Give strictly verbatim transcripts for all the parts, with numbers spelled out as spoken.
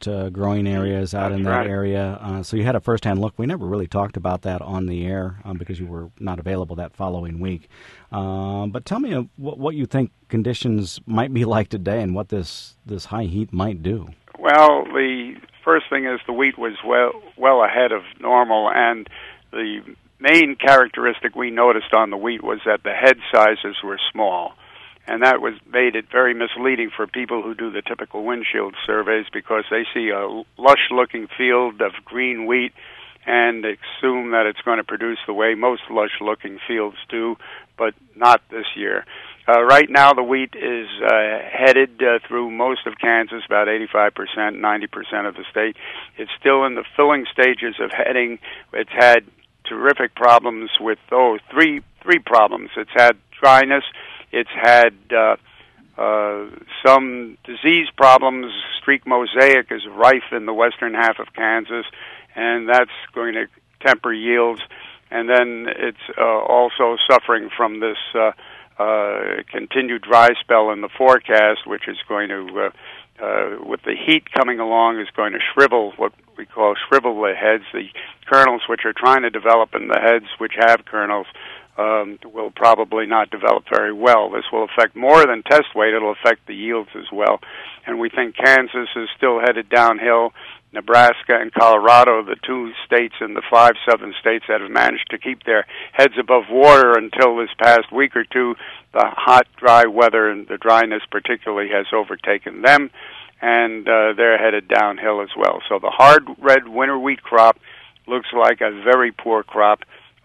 uh, growing areas out That's in that right. area. Uh, so you had a first-hand look. We never really talked about that on the air um, because you were not available that following week. Uh, but tell me uh, what, what you think conditions might be like today and what this, this high heat might do. Well, the first thing is the wheat was well well ahead of normal, and the main characteristic we noticed on the wheat was that the head sizes were small. And that was made it very misleading for people who do the typical windshield surveys because they see a lush-looking field of green wheat and assume that it's going to produce the way most lush-looking fields do, but not this year. Uh, right now, the wheat is uh, headed uh, through most of Kansas, about eighty-five percent, ninety percent of the state. It's still in the filling stages of heading. It's had terrific problems with, oh, three, three problems. It's had dryness. It's had uh, uh, some disease problems. Streak mosaic is rife in the western half of Kansas, and that's going to temper yields. And then it's uh, also suffering from this uh, uh, continued dry spell in the forecast, which is going to, uh, uh, with the heat coming along, is going to shrivel what we call shrivel the heads. The kernels which are trying to develop in the heads which have kernels Um, will probably not develop very well. This will affect more than test weight. It'll affect the yields as well. And we think Kansas is still headed downhill. Nebraska and Colorado, the two states in the five southern states that have managed to keep their heads above water until this past week or two, the hot, dry weather and the dryness particularly has overtaken them, and uh, they're headed downhill as well. So the hard red winter wheat crop looks like a very poor crop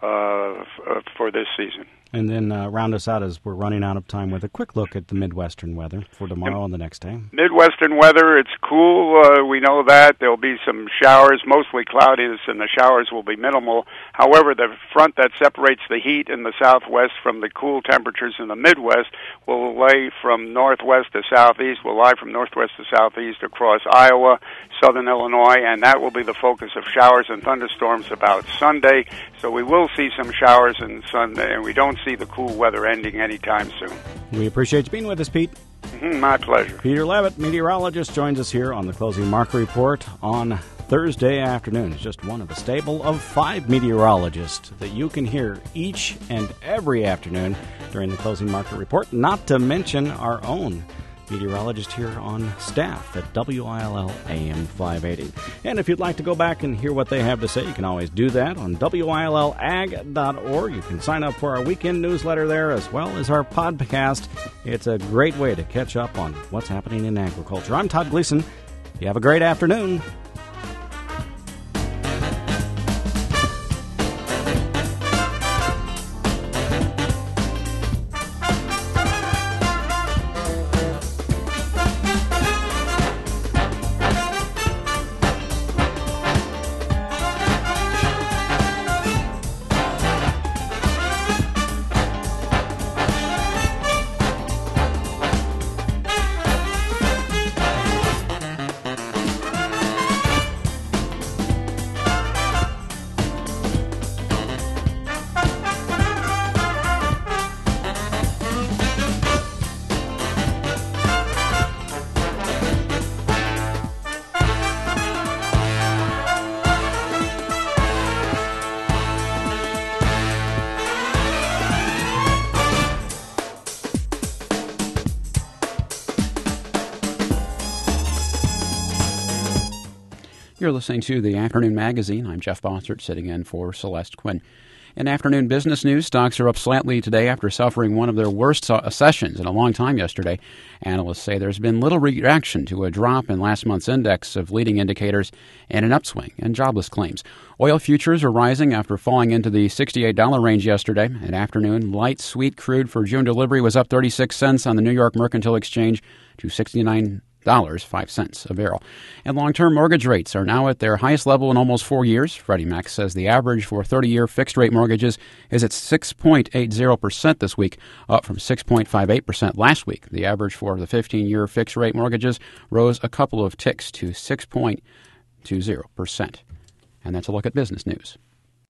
Uh, f- for this season. And then uh, round us out as we're running out of time with a quick look at the Midwestern weather for tomorrow and the next day. Midwestern weather, it's cool. Uh, we know that. There'll be some showers, mostly cloudiness, and the showers will be minimal. However, the front that separates the heat in the southwest from the cool temperatures in the Midwest will lay from northwest to southeast, will lie from northwest to southeast across Iowa, southern Illinois, and that will be the focus of showers and thunderstorms about Sunday. So we will see some showers on Sunday, and we don't see the cool weather ending anytime soon. We appreciate you being with us, Pete. Mm-hmm, my pleasure. Peter Levitt, meteorologist, joins us here on the Closing Market Report on Thursday afternoon. He's just one of the stable of five meteorologists that you can hear each and every afternoon during the Closing Market Report, not to mention our own meteorologist here on staff at W I L L A M five eighty. And if you'd like to go back and hear what they have to say, you can always do that on W I L L ag dot org. You can sign up for our weekend newsletter there as well as our podcast. It's a great way to catch up on what's happening in agriculture. I'm Todd Gleason. You have a great afternoon. You're listening to the Afternoon Magazine. I'm Jeff Bossert, sitting in for Celeste Quinn. In afternoon business news, stocks are up slightly today after suffering one of their worst sessions in a long time yesterday. Analysts say there's been little reaction to a drop in last month's index of leading indicators and an upswing in jobless claims. Oil futures are rising after falling into the sixty-eight dollars range yesterday. At afternoon, light sweet crude for June delivery was up thirty-six cents on the New York Mercantile Exchange to sixty-nine dollars and five cents a barrel. And long-term mortgage rates are now at their highest level in almost four years. Freddie Mac says the average for thirty-year fixed-rate mortgages is at six point eight zero percent this week, up from six point five eight percent last week. The average for the fifteen-year fixed-rate mortgages rose a couple of ticks to six point two zero percent. And that's a look at business news.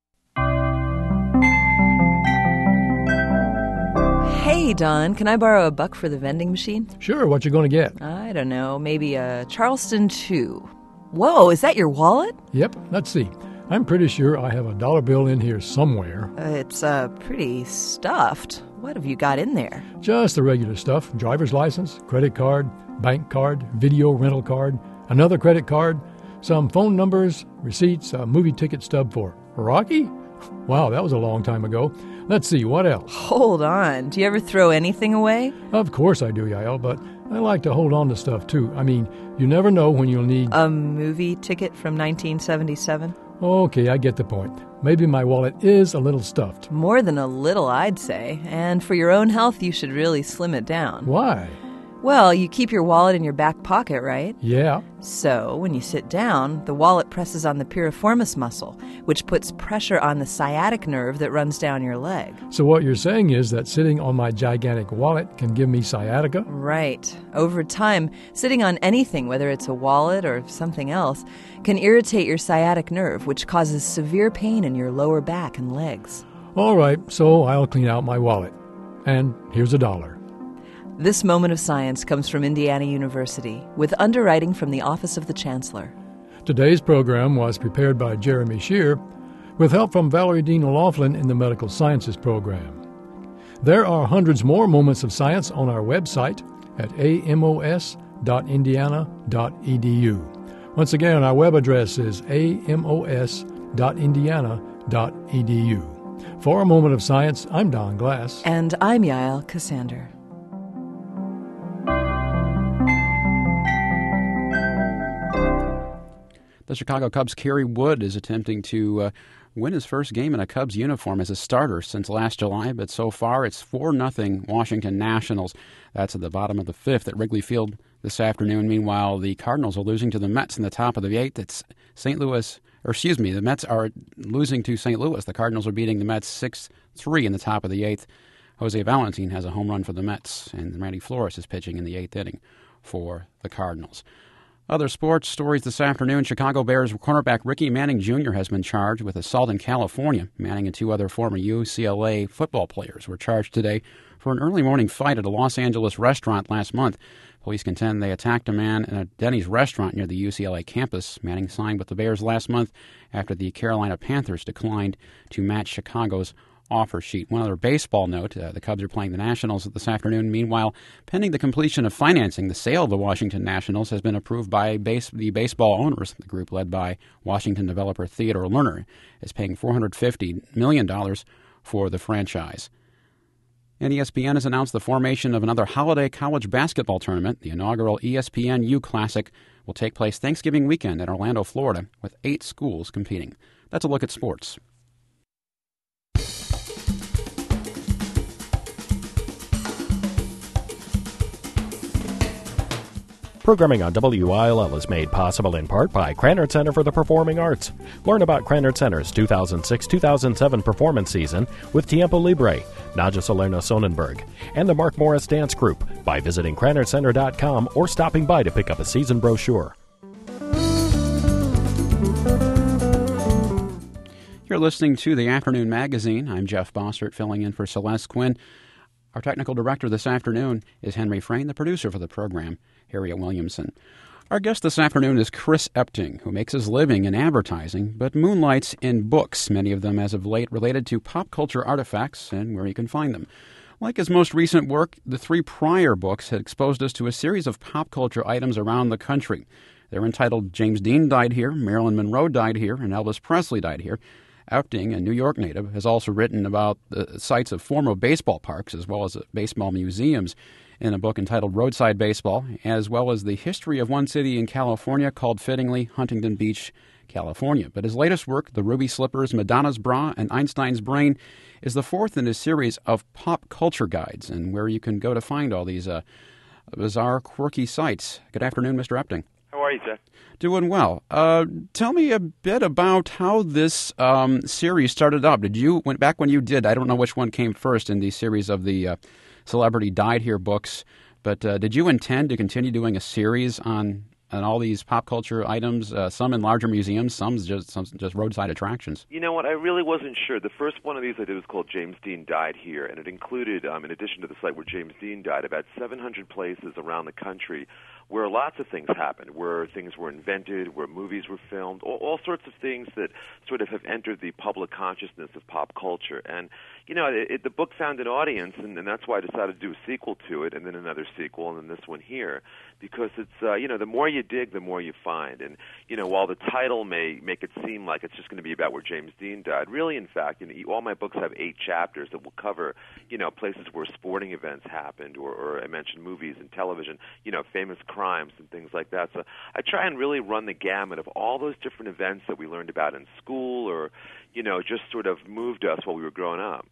Hey, Don, can I borrow a buck for the vending machine? Sure, what you going to get? I don't know, maybe a Charleston two. Whoa, is that your wallet? Yep, let's see. I'm pretty sure I have a dollar bill in here somewhere. Uh, it's uh, pretty stuffed. What have you got in there? Just the regular stuff. Driver's license, credit card, bank card, video rental card, another credit card, some phone numbers, receipts, a movie ticket stub for Rocky? Wow, that was a long time ago. Let's see, what else? Hold on. Do you ever throw anything away? Of course I do, Yael, but I like to hold on to stuff too. I mean, you never know when you'll need... A movie ticket from nineteen seventy-seven? Okay, I get the point. Maybe my wallet is a little stuffed. More than a little, I'd say. And for your own health, you should really slim it down. Why? Well, you keep your wallet in your back pocket, right? Yeah. So, when you sit down, the wallet presses on the piriformis muscle, which puts pressure on the sciatic nerve that runs down your leg. So what you're saying is that sitting on my gigantic wallet can give me sciatica? Right. Over time, sitting on anything, whether it's a wallet or something else, can irritate your sciatic nerve, which causes severe pain in your lower back and legs. All right, so I'll clean out my wallet. And here's a dollar. This moment of science comes from Indiana University, with underwriting from the Office of the Chancellor. Today's program was prepared by Jeremy Shear, with help from Valerie Dean O'Loughlin in the Medical Sciences program. There are hundreds more moments of science on our website at a m o s dot indiana dot e d u. Once again, our web address is a m o s dot indiana dot e d u. For a moment of science, I'm Don Glass. And I'm Yael Cassander. The Chicago Cubs' Kerry Wood is attempting to uh, win his first game in a Cubs uniform as a starter since last July, but so far it's four nothing Washington Nationals. That's at the bottom of the fifth at Wrigley Field this afternoon. Meanwhile, the Cardinals are losing to the Mets in the top of the eighth. It's Saint Louis, or excuse me, the Mets are losing to Saint Louis. The Cardinals are beating the Mets six three in the top of the eighth. Jose Valentin has a home run for the Mets, and Randy Flores is pitching in the eighth inning for the Cardinals. Other sports stories this afternoon. Chicago Bears cornerback Ricky Manning Junior has been charged with assault in California. Manning and two other former U C L A football players were charged today for an early morning fight at a Los Angeles restaurant last month. Police contend they attacked a man in a Denny's restaurant near the U C L A campus. Manning signed with the Bears last month after the Carolina Panthers declined to match Chicago's offer sheet. One other baseball note, uh, the Cubs are playing the Nationals this afternoon. Meanwhile, pending the completion of financing, the sale of the Washington Nationals has been approved by base, the baseball owners. The group led by Washington developer Theodore Lerner is paying four hundred fifty million dollars for the franchise. And E S P N has announced the formation of another holiday college basketball tournament. The inaugural E S P N U Classic will take place Thanksgiving weekend in Orlando, Florida, with eight schools competing. That's a look at sports. Programming on W I L L is made possible in part by Krannert Center for the Performing Arts. Learn about Krannert Center's two thousand six two thousand seven performance season with Tiempo Libre, Nadja Salerno Sonnenberg, and the Mark Morris Dance Group by visiting Krannert Center dot com or stopping by to pick up a season brochure. You're listening to the Afternoon Magazine. I'm Jeff Bossert, filling in for Celeste Quinn. Our technical director this afternoon is Henry Frayne, the producer for the program, Harriet Williamson. Our guest this afternoon is Chris Epting, who makes his living in advertising, but moonlights in books, many of them as of late related to pop culture artifacts and where you can find them. Like his most recent work, the three prior books had exposed us to a series of pop culture items around the country. They're entitled James Dean Died Here, Marilyn Monroe Died Here, and Elvis Presley Died Here. Epting, a New York native, has also written about the sites of former baseball parks as well as baseball museums in a book entitled Roadside Baseball, as well as the history of one city in California called, fittingly, Huntington Beach, California. But his latest work, The Ruby Slippers, Madonna's Bra, and Einstein's Brain, is the fourth in a series of pop culture guides, and where you can go to find all these uh, bizarre, quirky sites. Good afternoon, Mister Epting. How are you, Jeff? Doing well. Uh, tell me a bit about how this um, series started up. Did you, went back when you did, I don't know which one came first in the series of the uh, Celebrity Died Here books, but uh, did you intend to continue doing a series on on all these pop culture items, uh, some in larger museums, some just some just roadside attractions? You know what? I really wasn't sure. The first one of these I did was called James Dean Died Here, and it included, um, in addition to the site where James Dean died, about seven hundred places around the country where lots of things happened, where things were invented, where movies were filmed, all, all sorts of things that sort of have entered the public consciousness of pop culture. And, you know, it, it, the book found an audience, and, and that's why I decided to do a sequel to it, and then another sequel, and then this one here, because it's, uh, you know, the more you dig, the more you find. And, you know, while the title may make it seem like it's just going to be about where James Dean died, really, in fact, you know, all my books have eight chapters that will cover, you know, places where sporting events happened, or, or I mentioned movies and television, you know, famous crimes and things like that. So I try and really run the gamut of all those different events that we learned about in school, or, you know, just sort of moved us while we were growing up.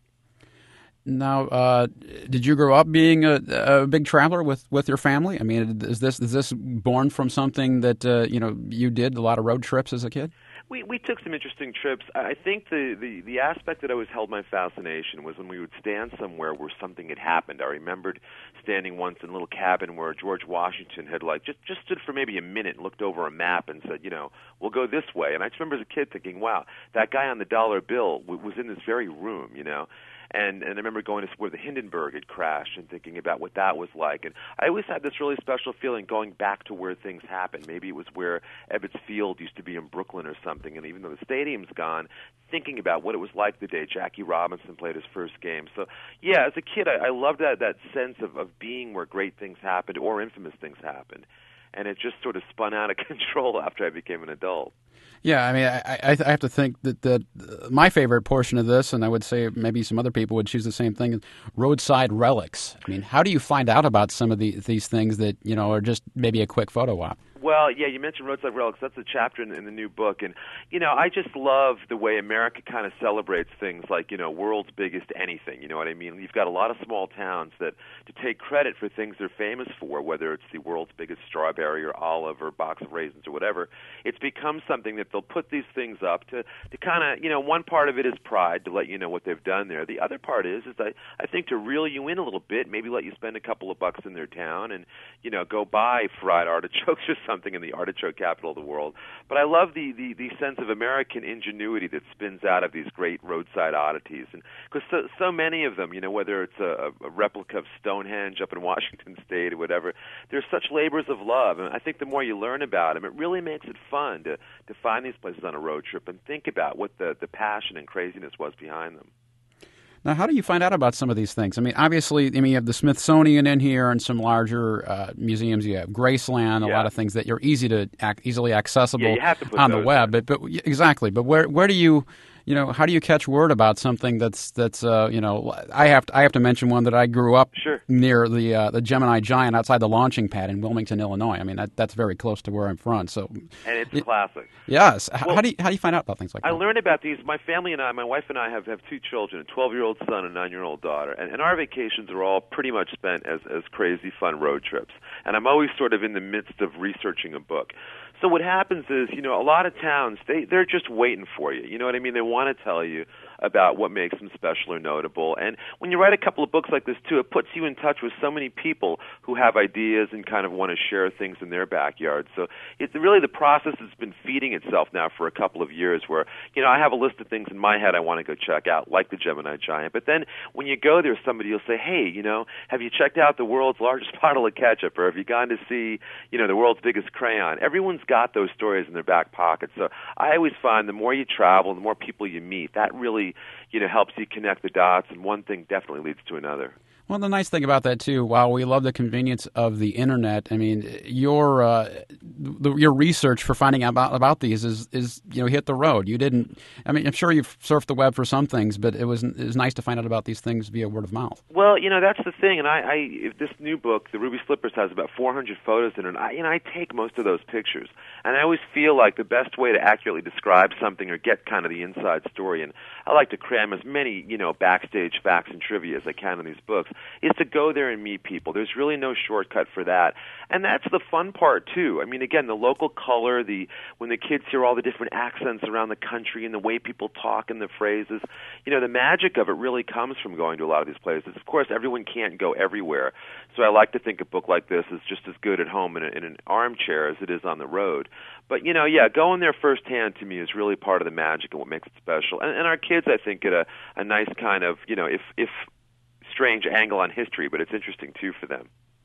Now, uh, did you grow up being a, a big traveler with, with your family? I mean, is this is this born from something that uh, you know you did a lot of road trips as a kid? We we took some interesting trips. I think the, the, the aspect that always held my fascination was when we would stand somewhere where something had happened. I remembered standing once in a little cabin where George Washington had like just, just stood for maybe a minute and looked over a map and said, you know, we'll go this way. And I just remember as a kid thinking, wow, that guy on the dollar bill w- was in this very room, you know. And, and I remember going to where the Hindenburg had crashed and thinking about what that was like. And I always had this really special feeling going back to where things happened. Maybe it was where Ebbets Field used to be in Brooklyn or something. And even though the stadium's gone, thinking about what it was like the day Jackie Robinson played his first game. So, yeah, as a kid, I, I loved that, that sense of, of being where great things happened or infamous things happened. And it just sort of spun out of control after I became an adult. Yeah, I mean, I, I, I have to think that, that uh, my favorite portion of this, and I would say maybe some other people would choose the same thing, is roadside relics. I mean, how do you find out about some of the, these things that, you know, are just maybe a quick photo op? Well, yeah, you mentioned roadside relics. That's a chapter in, in the new book. And, you know, I just love the way America kind of celebrates things like, you know, world's biggest anything. You know what I mean? You've got a lot of small towns that to take credit for things they're famous for, whether it's the world's biggest strawberry or olive or box of raisins or whatever, it's become something that they'll put these things up to, to kind of, you know, one part of it is pride to let you know what they've done there. The other part is, is I, I think to reel you in a little bit, maybe let you spend a couple of bucks in their town and, you know, go buy fried artichokes or something in the artichoke capital of the world. But I love the, the, the sense of American ingenuity that spins out of these great roadside oddities. And because so, so many of them, you know, whether it's a, a replica of Stonehenge up in Washington State or whatever, they're such labors of love. And I think the more you learn about them, it really makes it fun to, to find these places on a road trip and think about what the, the passion and craziness was behind them. Now, how do you find out about some of these things? I mean, obviously, I mean, you have the Smithsonian in here and some larger uh, museums. You have Graceland, a yeah. lot of things that are easy to ac- easily accessible yeah, you have to put on the those web. in. But, but exactly, but where where do you, you know, how do you catch word about something that's that's uh, you know, I have to, I have to mention one that I grew up sure. near the uh, the Gemini Giant outside the launching pad in Wilmington, Illinois. I mean, that, that's very close to where I'm from. So, and it's it, classic. Yes. Well, how do you how do you find out about things like I that? I learned about these. My family and I, my wife and I, have, have two children: a twelve-year-old son and a nine-year-old daughter. And, and our vacations are all pretty much spent as as crazy fun road trips. And I'm always sort of in the midst of researching a book. So what happens is, you know, a lot of towns, they, they're just waiting for you. You know what I mean? They want to tell you about what makes them special or notable. And when you write a couple of books like this, too, it puts you in touch with so many people who have ideas and kind of want to share things in their backyard. So it's really the process has been feeding itself now for a couple of years where, you know, I have a list of things in my head I want to go check out, like the Gemini Giant. But then when you go there, somebody will say, hey, you know, have you checked out the world's largest bottle of ketchup? Or have you gone to see, you know, the world's biggest crayon? Everyone's got those stories in their back pocket. So I always find the more you travel, the more people you meet, that really, you know, helps you connect the dots, and one thing definitely leads to another. Well, the nice thing about that too, while we love the convenience of the internet, I mean, your uh, the, your research for finding out about, about these is, is you know hit the road. You didn't. I mean, I'm sure you've surfed the web for some things, but it was it was nice to find out about these things via word of mouth. Well, you know, that's the thing, and I, I if this new book, The Ruby Slippers, has about four hundred photos in it. And I, you know, I take most of those pictures, and I always feel like the best way to accurately describe something or get kind of the inside story, and I like to cram as many, you know, backstage facts and trivia as I can in these books, is to go there and meet people. There's really no shortcut for that. And that's the fun part, too. I mean, again, the local color, the when the kids hear all the different accents around the country and the way people talk and the phrases, you know, the magic of it really comes from going to a lot of these places. Of course, everyone can't go everywhere. So I like to think a book like this is just as good at home in, a, in an armchair as it is on the road. But, you know, yeah, going there firsthand to me is really part of the magic and what makes it special. And, and our kids, I think, get a, a nice kind of, you know, if if strange angle on history, but it's interesting, too, for them.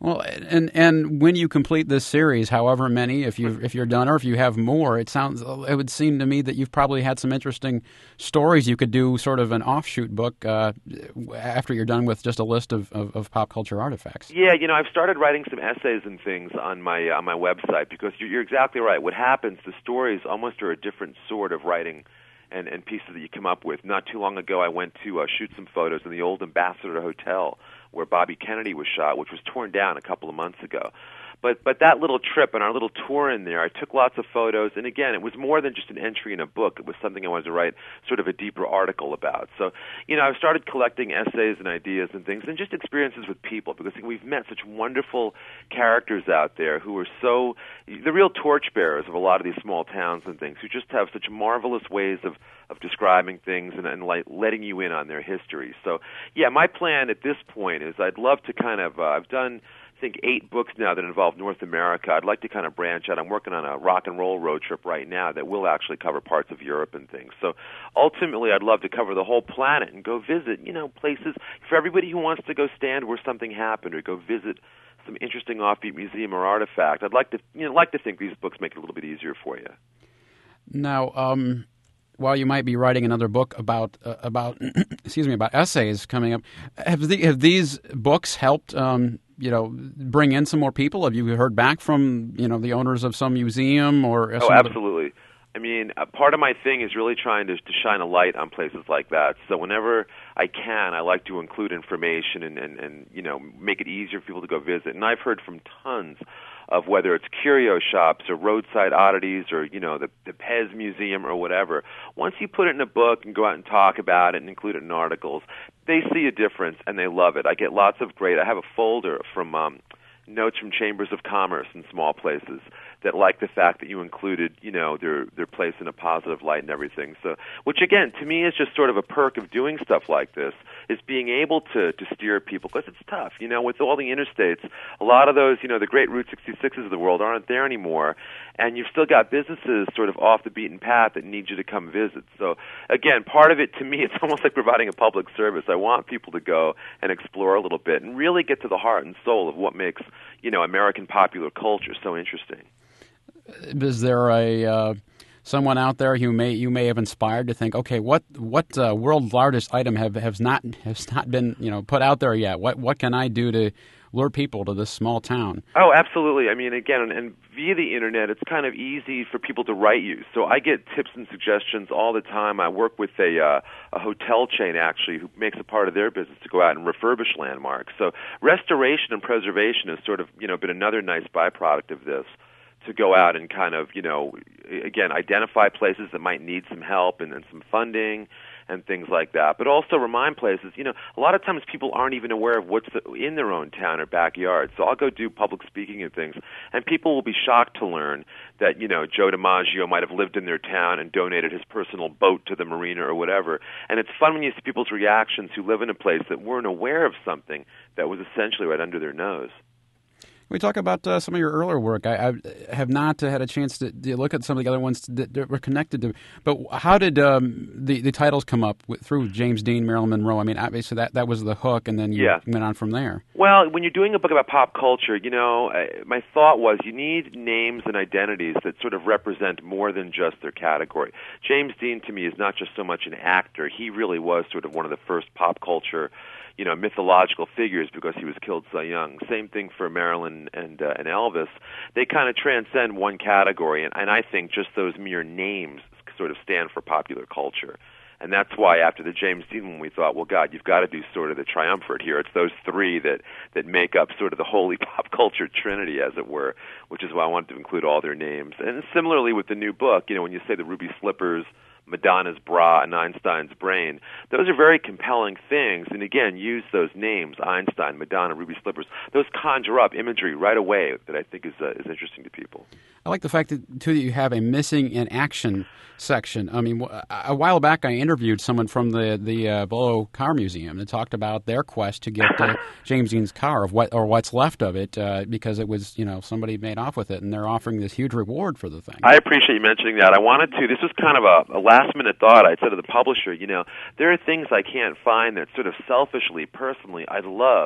Well, and and when you complete this series, however many, if you if you're done or if you have more, it sounds it would seem to me that you've probably had some interesting stories. You could do sort of an offshoot book uh, after you're done with just a list of, of, of pop culture artifacts. Yeah, you know, I've started writing some essays and things on my on my website because you're, you're exactly right. What happens, the stories almost are a different sort of writing and, and pieces that you come up with. Not too long ago, I went to uh, shoot some photos in the old Ambassador Hotel where Bobby Kennedy was shot, which was torn down a couple of months ago. But but that little trip and our little tour in there, I took lots of photos, and again, it was more than just an entry in a book. It was something I wanted to write sort of a deeper article about. So, you know, I've started collecting essays and ideas and things, and just experiences with people, because we've met such wonderful characters out there who are so, the real torchbearers of a lot of these small towns and things, who just have such marvelous ways of of describing things and, and like letting you in on their history. So, yeah, my plan at this point is I'd love to kind of, uh, I've done, I think, eight books now that involve North America. I'd like to kind of branch out. I'm working on a rock and roll road trip right now that will actually cover parts of Europe and things. So ultimately, I'd love to cover the whole planet and go visit, you know, places for everybody who wants to go stand where something happened or go visit some interesting offbeat museum or artifact. I'd like to, you know, like to think these books make it a little bit easier for you. Now, um, while you might be writing another book about uh, about excuse me about essays coming up, have the, have these books helped um, you know bring in some more people? Have you heard back from you know the owners of some museum or? Oh, absolutely. Other... I mean, uh, part of my thing is really trying to, to shine a light on places like that. So whenever I can, I like to include information and, and, and you know make it easier for people to go visit. And I've heard from tons of whether it's curio shops or roadside oddities or, you know, the, the Pez Museum or whatever. Once you put it in a book and go out and talk about it and include it in articles, they see a difference and they love it. I get lots of great, I have a folder from um, notes from chambers of commerce in small places that like the fact that you included, you know, their their place in a positive light and everything. So, which again, to me is just sort of a perk of doing stuff like this, is being able to, to steer people, because it's tough, you know, with all the interstates, a lot of those, you know, the great Route sixty-sixes of the world aren't there anymore, and you've still got businesses sort of off the beaten path that need you to come visit. So, again, part of it, to me, it's almost like providing a public service. I want people to go and explore a little bit and really get to the heart and soul of what makes, you know, American popular culture so interesting. Is there a uh, someone out there who may you may have inspired to think, okay, what what uh, world's largest item have has not has not been you know put out there yet? What what can I do to lure people to this small town? Oh, absolutely. I mean, again, and via the internet, it's kind of easy for people to write you. So I get tips and suggestions all the time. I work with a uh, a hotel chain actually who makes a part of their business to go out and refurbish landmarks. So restoration and preservation has sort of you know been another nice byproduct of this, to go out and kind of, you know, again, identify places that might need some help and, and some funding and things like that. But also remind places, you know, a lot of times people aren't even aware of what's in their own town or backyard. So I'll go do public speaking and things, and people will be shocked to learn that, you know, Joe DiMaggio might have lived in their town and donated his personal boat to the marina or whatever. And it's fun when you see people's reactions who live in a place that weren't aware of something that was essentially right under their nose. We talk about uh, some of your earlier work. I, I have not uh, had a chance to, to look at some of the other ones that, that were connected to. But how did um, the the titles come up with, through James Dean, Marilyn Monroe? I mean, obviously that, that was the hook, and then you yeah. went on from there. Well, when you're doing a book about pop culture, you know, I, my thought was you need names and identities that sort of represent more than just their category. James Dean, to me, is not just so much an actor. He really was sort of one of the first pop culture, you know, mythological figures because he was killed so young. Same thing for Marilyn and uh, and Elvis. They kind of transcend one category, and, and I think just those mere names sort of stand for popular culture. And that's why after the James Dean one, we thought, well, God, you've got to do sort of the triumvirate here. It's those three that, that make up sort of the holy pop culture trinity, as it were, which is why I wanted to include all their names. And similarly with the new book, you know, when you say the Ruby Slippers, Madonna's bra, and Einstein's brain, those are very compelling things. And again, use those names, Einstein, Madonna, Ruby Slippers. Those conjure up imagery right away that I think is uh, is interesting to people. I like the fact that, too, that you have a missing in action section. I mean, a while back I interviewed someone from the the uh, Below Car Museum that talked about their quest to get uh, James Dean's car, of what or what's left of it, uh, because it was, you know, somebody made off with it, and they're offering this huge reward for the thing. I appreciate you mentioning that. I wanted to. This was kind of a, a last-minute thought. I said to the publisher, you know, there are things I can't find that sort of selfishly, personally, I'd love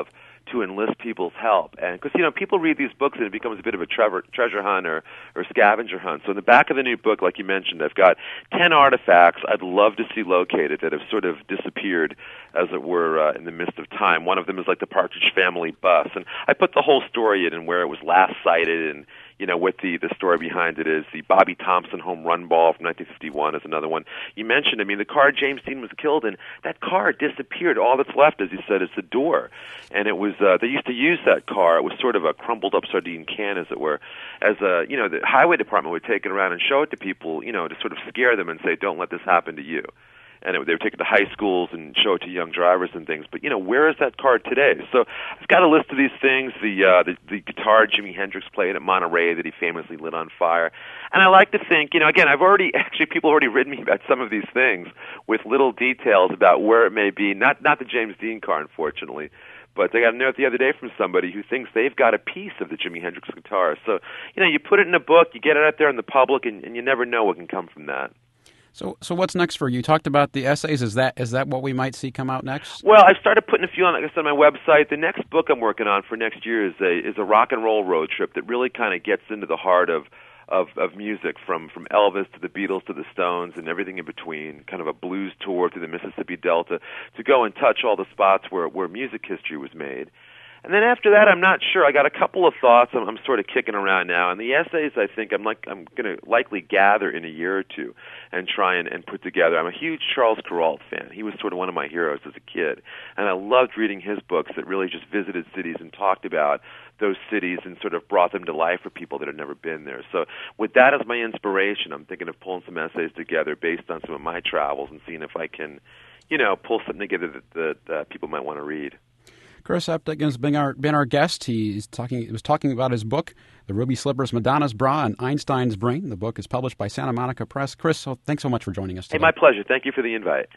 to enlist people's help. And because, you know, people read these books and it becomes a bit of a treasure, treasure hunt or, or scavenger hunt. So in the back of the new book, like you mentioned, I've got ten artifacts I'd love to see located that have sort of disappeared, as it were, uh, in the midst of time. One of them is like the Partridge Family bus. And I put the whole story in and where it was last sighted and, you know, what the, the story behind it is. The Bobby Thompson home run ball from nineteen fifty-one is another one. You mentioned, I mean, the car James Dean was killed in, that car disappeared. All that's left, as you said, is the door. And it was, uh, they used to use that car. It was sort of a crumpled up sardine can, as it were, as a, you know, the highway department would take it around and show it to people, you know, to sort of scare them and say, don't let this happen to you. And it, they would take it to high schools and show it to young drivers and things. But, you know, where is that car today? So I've got a list of these things. The, uh, the the guitar Jimi Hendrix played at Monterey that he famously lit on fire. And I like to think, you know, again, I've already, actually, people have already written me about some of these things with little details about where it may be. Not, not the James Dean car, unfortunately. But I got a note the other day from somebody who thinks they've got a piece of the Jimi Hendrix guitar. So, you know, you put it in a book, you get it out there in the public, and, and you never know what can come from that. So, so what's next for you? You talked about the essays. Is that is that what we might see come out next? Well, I've started putting a few on, like I said, on my website. The next book I'm working on for next year is a is a rock and roll road trip that really kind of gets into the heart of, of of music, from from Elvis to the Beatles to the Stones and everything in between. Kind of a blues tour through the Mississippi Delta to go and touch all the spots where where music history was made. And then after that, I'm not sure. I got a couple of thoughts I'm, I'm sort of kicking around now. And the essays, I think, I'm like I'm going to likely gather in a year or two and try and, and put together. I'm a huge Charles Kuralt fan. He was sort of one of my heroes as a kid. And I loved reading his books that really just visited cities and talked about those cities and sort of brought them to life for people that had never been there. So with that as my inspiration, I'm thinking of pulling some essays together based on some of my travels and seeing if I can, you know, pull something together that, that, that people might want to read. Chris Epting has been our, been our guest. He's talking, he was talking about his book, The Ruby Slippers, Madonna's Bra, and Einstein's Brain. The book is published by Santa Monica Press. Chris, so thanks so much for joining us today. Hey, my pleasure. Thank you for the invite.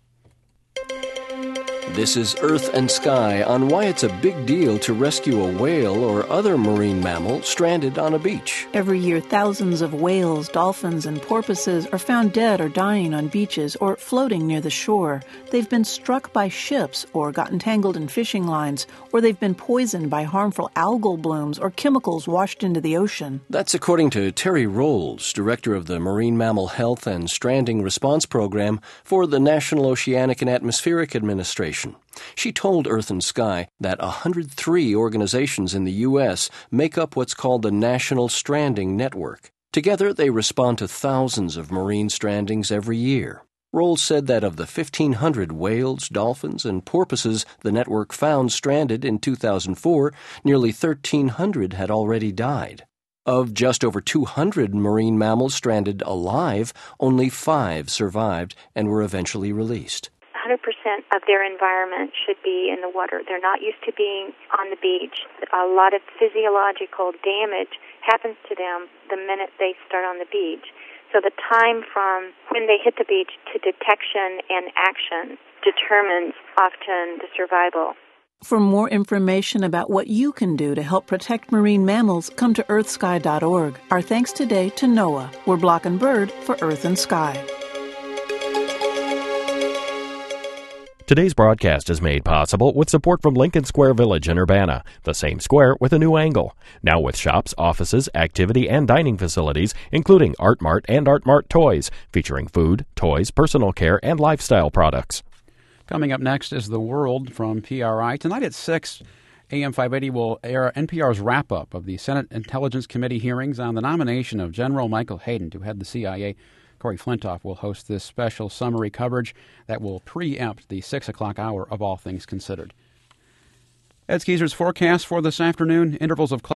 This is Earth and Sky on why it's a big deal to rescue a whale or other marine mammal stranded on a beach. Every year, thousands of whales, dolphins, and porpoises are found dead or dying on beaches or floating near the shore. They've been struck by ships or gotten tangled in fishing lines, or they've been poisoned by harmful algal blooms or chemicals washed into the ocean. That's according to Terry Rolls, director of the Marine Mammal Health and Stranding Response Program for the National Oceanic and Atmospheric Administration. She told Earth and Sky that one hundred three organizations in the U S make up what's called the National Stranding Network. Together, they respond to thousands of marine strandings every year. Rolls said that of the fifteen hundred whales, dolphins, and porpoises the network found stranded in two thousand four, nearly thirteen hundred had already died. Of just over two hundred marine mammals stranded alive, only five survived and were eventually released. one hundred percent of their environment should be in the water. They're not used to being on the beach. A lot of physiological damage happens to them the minute they start on the beach. So the time from when they hit the beach to detection and action determines often the survival. For more information about what you can do to help protect marine mammals, come to earth sky dot org. Our thanks today to NOAA. We're Block and Bird for Earth and Sky. Today's broadcast is made possible with support from Lincoln Square Village in Urbana, the same square with a new angle. Now with shops, offices, activity, and dining facilities, including Art Mart and Art Mart Toys, featuring food, toys, personal care, and lifestyle products. Coming up next is The World from P R I. Tonight at six, A M five eighty will air N P R's wrap-up of the Senate Intelligence Committee hearings on the nomination of General Michael Hayden to head the C I A. Corey Flintoff will host this special summary coverage that will preempt the six o'clock hour of All Things Considered. Ed Skeeter's forecast for this afternoon, intervals of